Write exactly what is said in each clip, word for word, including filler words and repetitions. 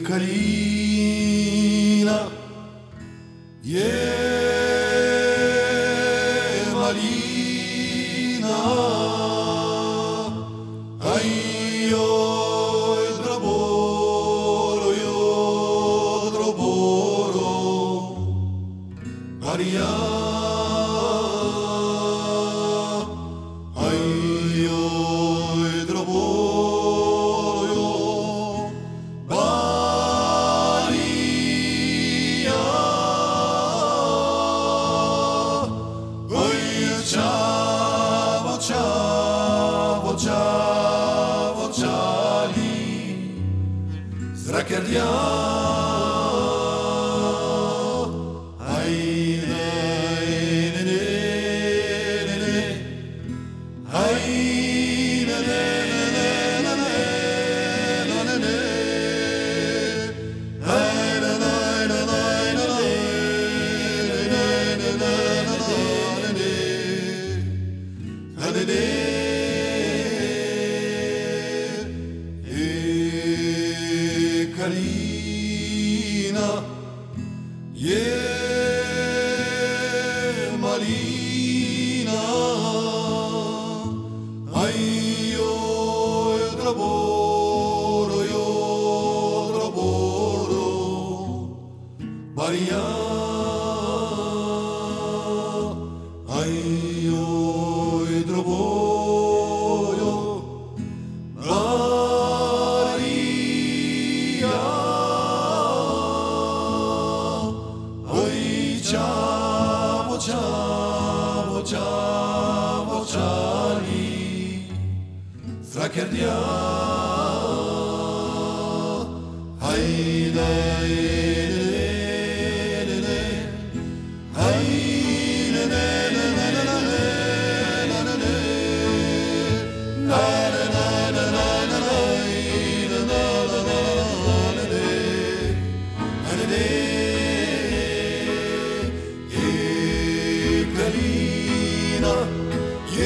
carina, e malina, ai io e draboro, io draboro, Maria, ai io e draboro, Maria, oi ciao, ciao, ciao, ciali, sracherdia. Carina, e malina, ai io e draboro, io draboro, Maria, ai io e draboro, ciao, ciao, ciao, ciali, sracherdia, hai dai, hai carina, e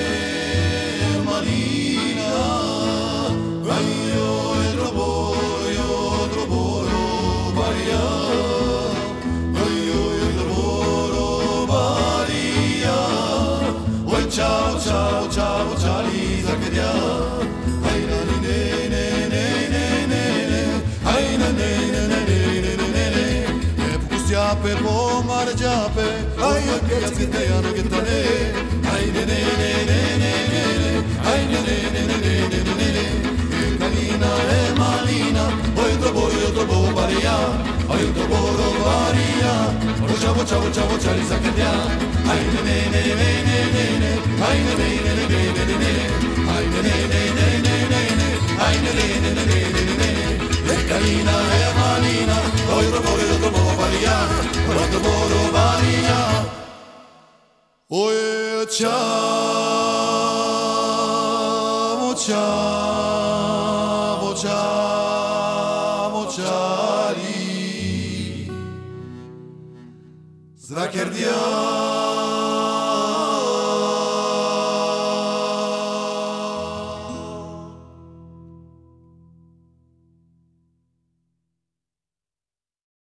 malina, ai io e draboro, io draboro, Maria, ai io e draboro, Maria, oi ciao, ciao, ciao, ciao, Lisa che dia, ai na ne ne ne ne ne ne, ai na ne ne ne ne ne ne ne, e pustiape po marjape, ai che che te hanno che tane, ai ne ne ne ne ne ne, ai ne ne ne ne ne ne ne, carina e malina, oi trovo io trovo Maria, oi trovo Maria, oi ciao ciao ciao ciao Lisa che dia, ai ne ne ne ne ne ne, ai ne ne ne ne ne ne, ai ne ne ne ne ne ne, ai ne ne ne ne ne ne, carina e malina, oi trovo io trovo Maria, oi trovo Maria. Oi ciao, ciao, ciao, ciao, sracherdia.